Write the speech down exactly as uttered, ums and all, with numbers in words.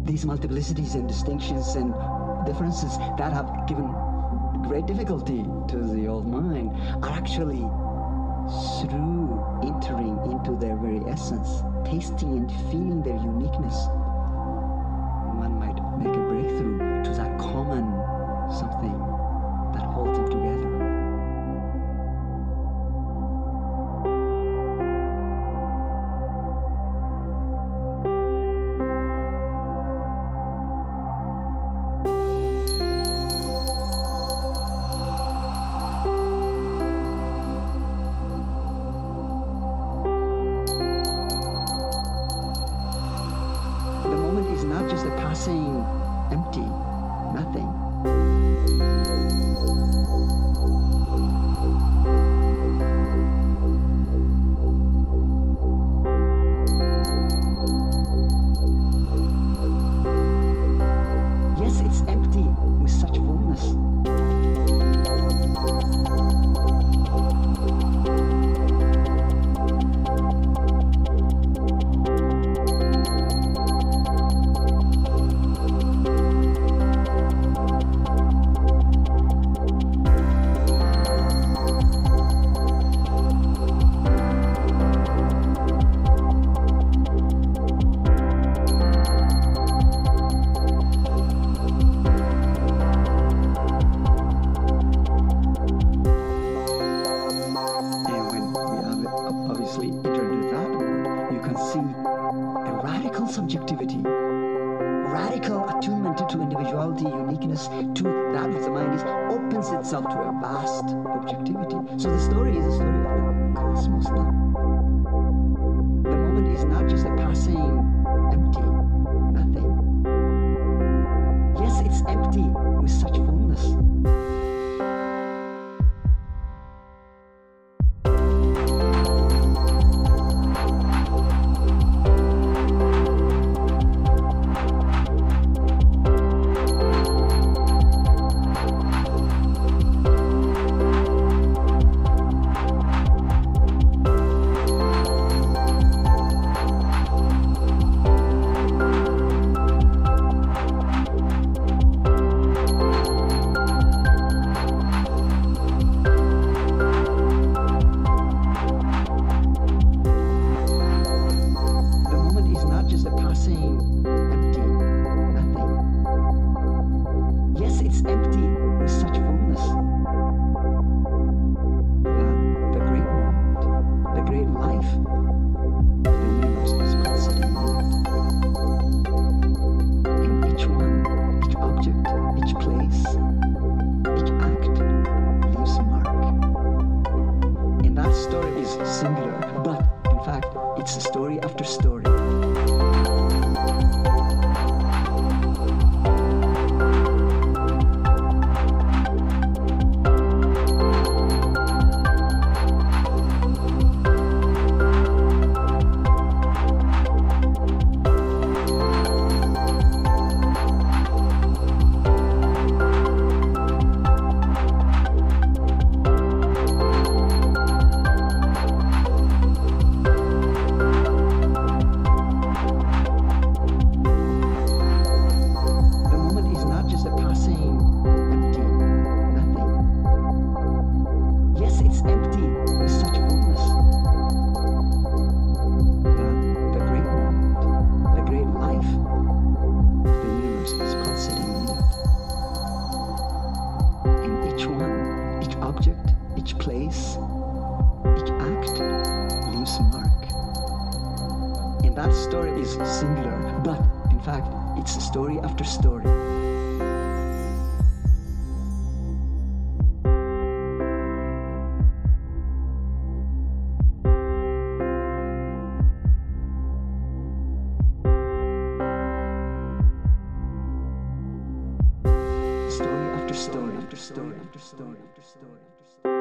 these multiplicities and distinctions and differences that have given great difficulty to the old mind are actually through entering into their very essence, tasting and feeling their uniqueness. One might make a breakthrough to that common something that holds them together. Not just a passing empty nothing. Yes, it's empty with such fullness. See a radical subjectivity, radical attunement to individuality, uniqueness, to that which the mind is, opens itself to a vast objectivity. So the story is a story of the cosmos now. The moment is not just a passing empty nothing. Yes, it's empty with such fullness. Singular, but in fact, it's a story after story. Each place, each act leaves a mark. And that story is singular, but in fact, it's a story after story. Story after story after story after story after story after story.